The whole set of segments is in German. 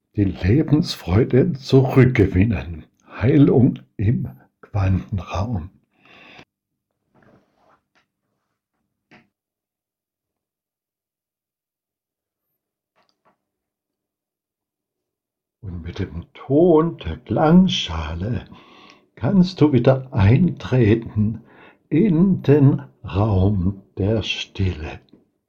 die Lebensfreude zurückgewinnen. Heilung im Quantenraum. Und mit dem Ton der Klangschale kannst du wieder eintreten in den Raum der Stille.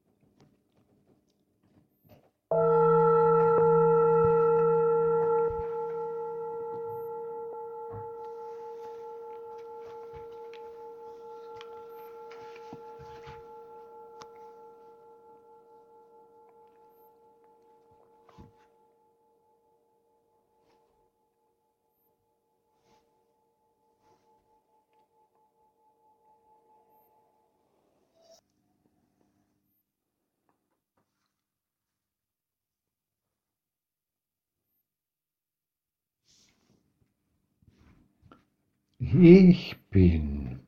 Ich bin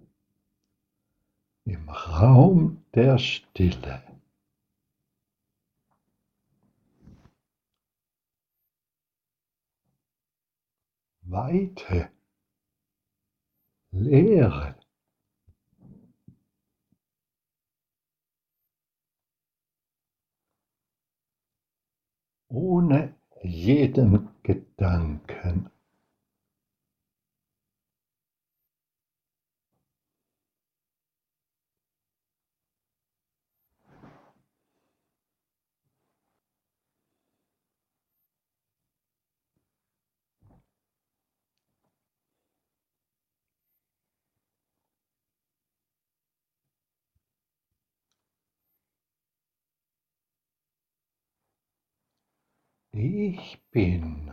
im Raum der Stille. Weite, Leere. Ohne jeden Gedanken. Ich bin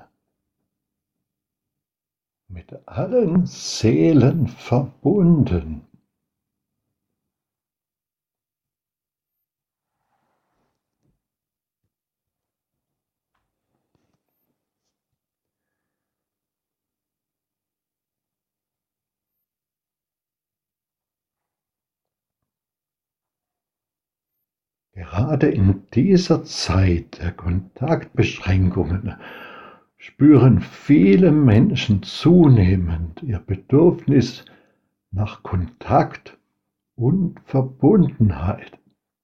mit allen Seelen verbunden. Gerade in dieser Zeit der Kontaktbeschränkungen spüren viele Menschen zunehmend ihr Bedürfnis nach Kontakt und Verbundenheit.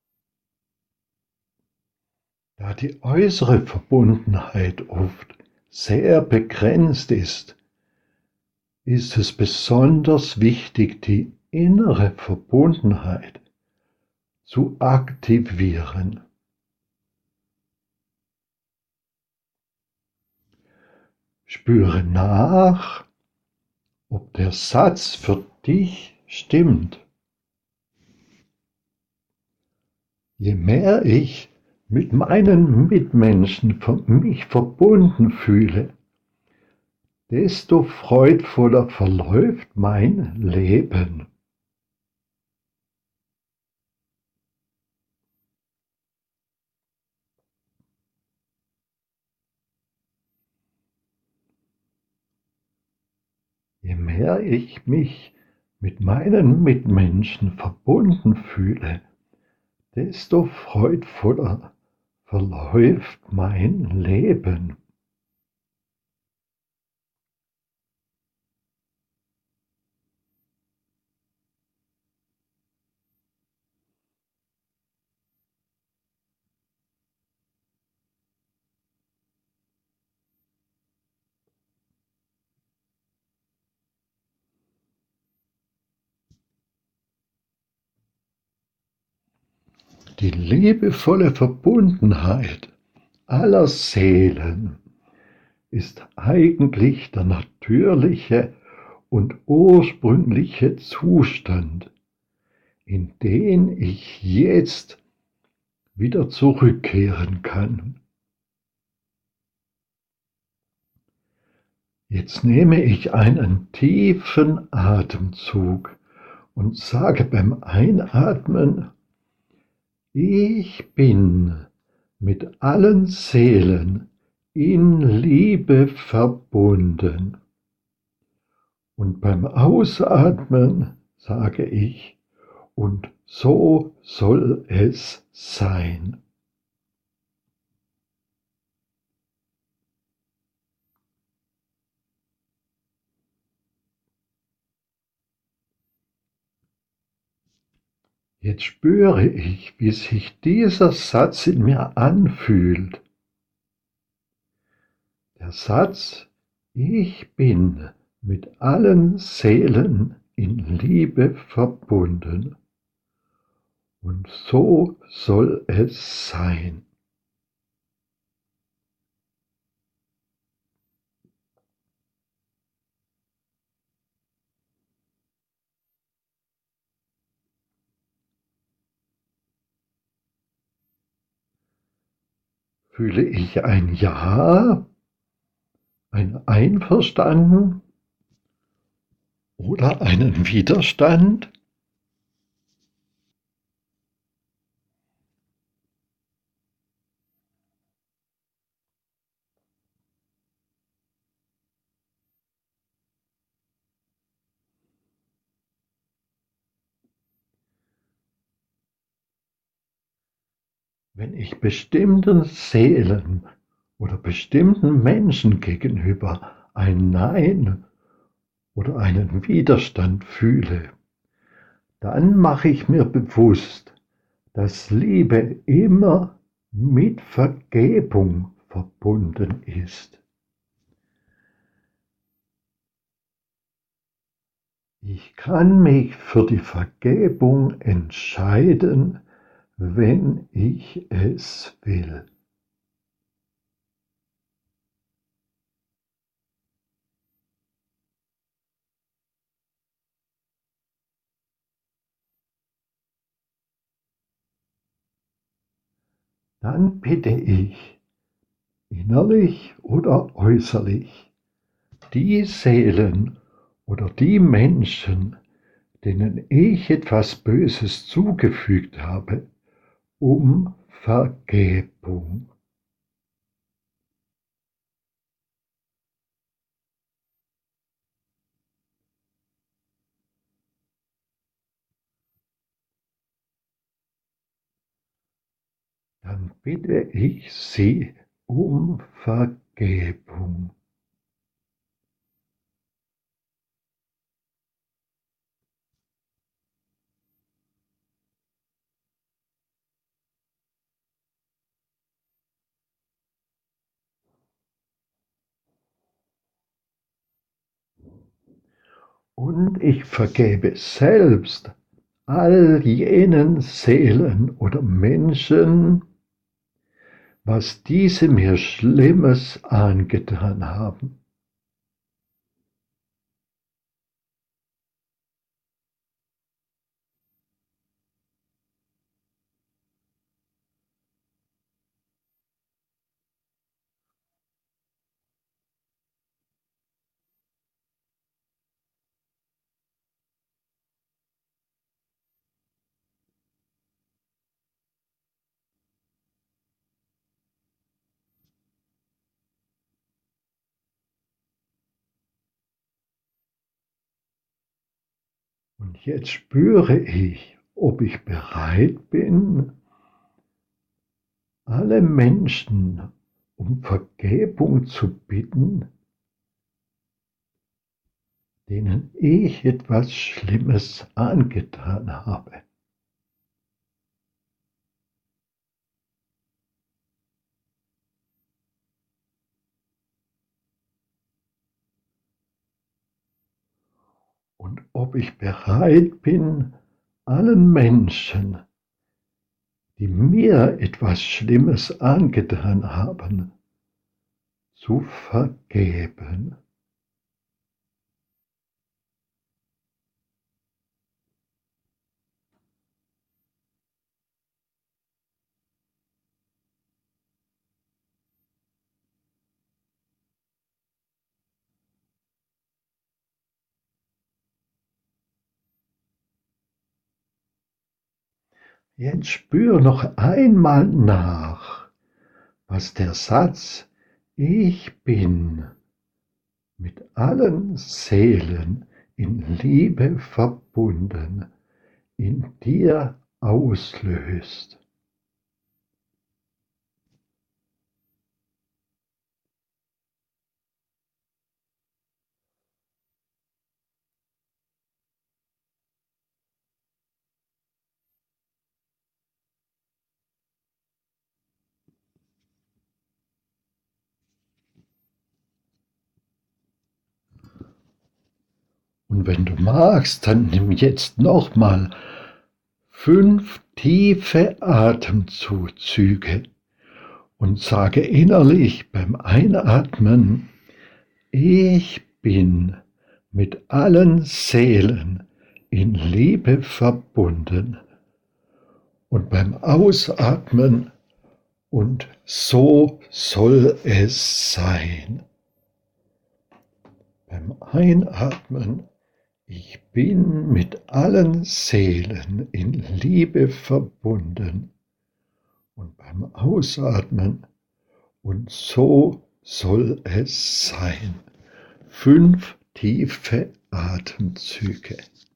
Da die äußere Verbundenheit oft sehr begrenzt ist, ist es besonders wichtig, die innere Verbundenheit zu aktivieren. Spüre nach, ob der Satz für dich stimmt. Je mehr ich mit meinen Mitmenschen mich verbunden fühle, desto freudvoller verläuft mein Leben. Je mehr ich mich mit meinen Mitmenschen verbunden fühle, desto freudvoller verläuft mein Leben. Die liebevolle Verbundenheit aller Seelen ist eigentlich der natürliche und ursprüngliche Zustand, in den ich jetzt wieder zurückkehren kann. Jetzt nehme ich einen tiefen Atemzug und sage beim Einatmen: Ich bin mit allen Seelen in Liebe verbunden. Und beim Ausatmen sage ich: Und so soll es sein. Jetzt spüre ich, wie sich dieser Satz in mir anfühlt. Der Satz: Ich bin mit allen Seelen in Liebe verbunden. Und so soll es sein. Fühle ich ein Ja, ein Einverstanden oder einen Widerstand? Wenn ich bestimmten Seelen oder bestimmten Menschen gegenüber ein Nein oder einen Widerstand fühle, dann mache ich mir bewusst, dass Liebe immer mit Vergebung verbunden ist. Ich kann mich für die Vergebung entscheiden, wenn ich es will. Dann bitte ich, innerlich oder äußerlich, die Seelen oder die Menschen, denen ich etwas Böses zugefügt habe, um Vergebung. Dann bitte ich sie um Vergebung. Und ich vergebe selbst all jenen Seelen oder Menschen, was diese mir Schlimmes angetan haben. Und jetzt spüre ich, ob ich bereit bin, alle Menschen um Vergebung zu bitten, denen ich etwas Schlimmes angetan habe. Und ob ich bereit bin, allen Menschen, die mir etwas Schlimmes angetan haben, zu vergeben. Jetzt spür noch einmal nach, was der Satz Ich bin mit allen Seelen in Liebe verbunden in dir auslöst. Und wenn du magst, dann nimm jetzt nochmal 5 tiefe Atemzüge und sage innerlich beim Einatmen: Ich bin mit allen Seelen in Liebe verbunden. Und beim Ausatmen: Und so soll es sein. Beim Einatmen: Ich bin mit allen Seelen in Liebe verbunden. Und beim Ausatmen: Und so soll es sein. 5 tiefe Atemzüge.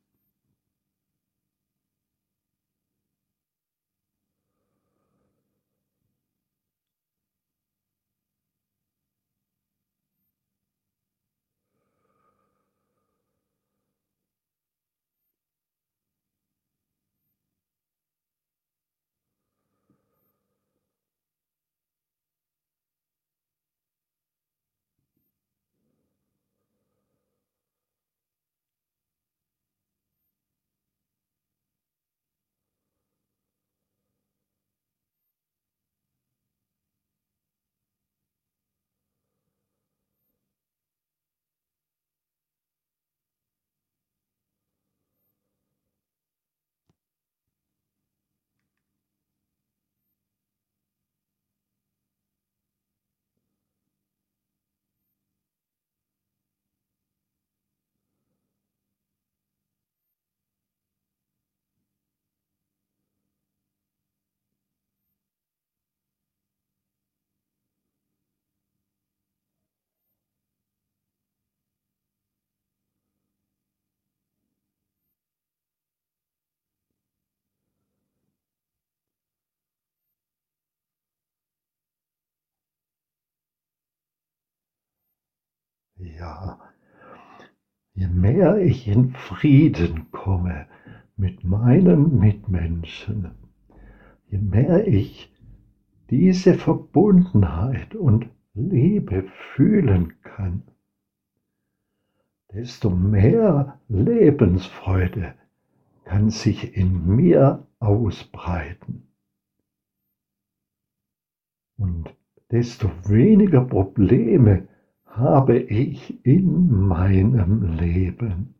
Ja, je mehr ich in Frieden komme mit meinen Mitmenschen, je mehr ich diese Verbundenheit und Liebe fühlen kann, desto mehr Lebensfreude kann sich in mir ausbreiten. Und desto weniger Probleme habe ich in meinem Leben.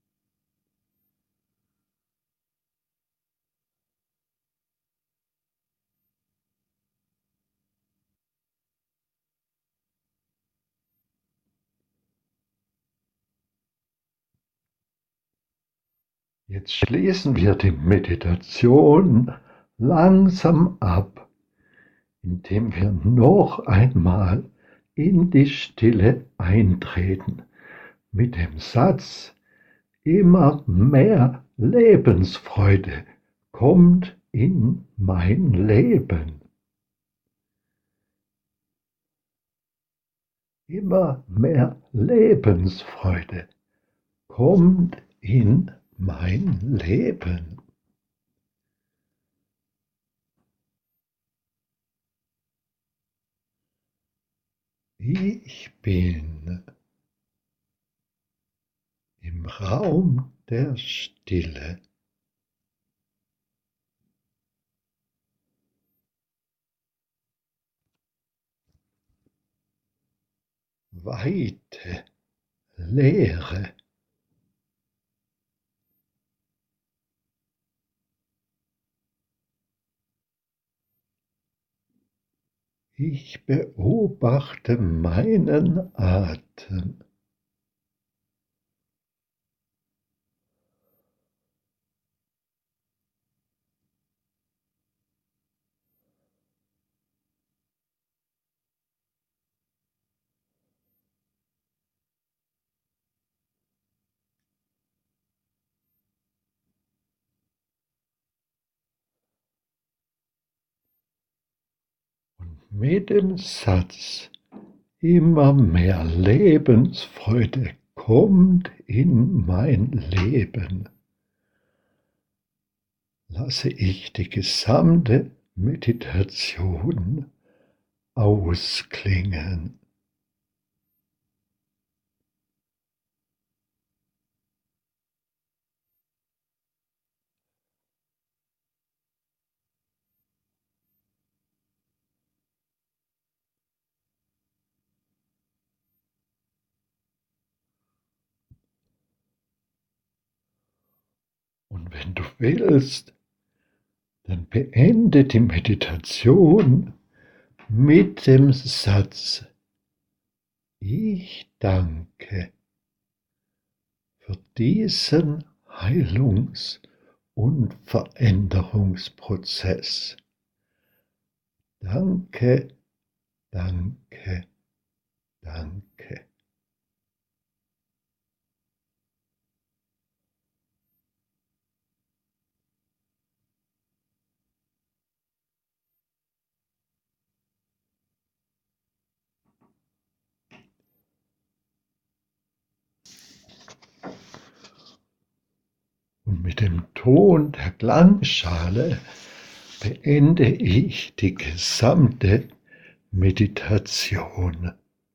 Jetzt schließen wir die Meditation langsam ab, indem wir noch einmal in die Stille eintreten mit dem Satz: Immer mehr Lebensfreude kommt in mein Leben. Immer mehr Lebensfreude kommt in mein Leben. Ich bin im Raum der Stille. Weite Leere. Ich beobachte meinen Atem. Und mit dem Satz: Immer mehr Lebensfreude kommt in mein Leben, lasse ich die gesamte Meditation ausklingen. Und wenn du willst, dann beende die Meditation mit dem Satz: Ich danke für diesen Heilungs- und Veränderungsprozess. Danke, danke, danke. Und mit dem Ton der Klangschale beende ich die gesamte Meditation.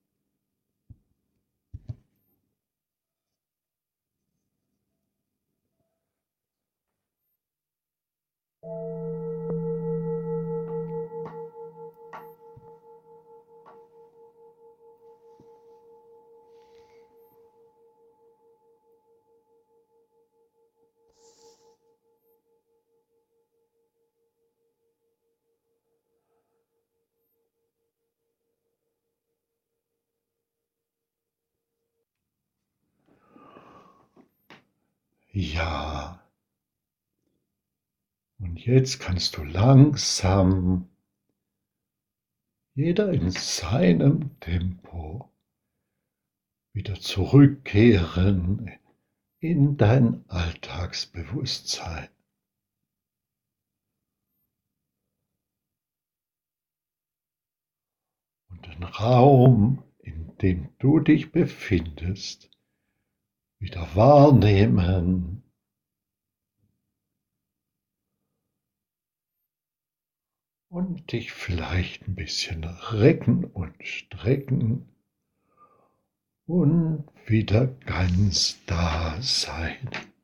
Ja, und jetzt kannst du langsam, jeder in seinem Tempo, wieder zurückkehren in dein Alltagsbewusstsein. Und den Raum, in dem du dich befindest, wieder wahrnehmen und dich vielleicht ein bisschen recken und strecken und wieder ganz da sein.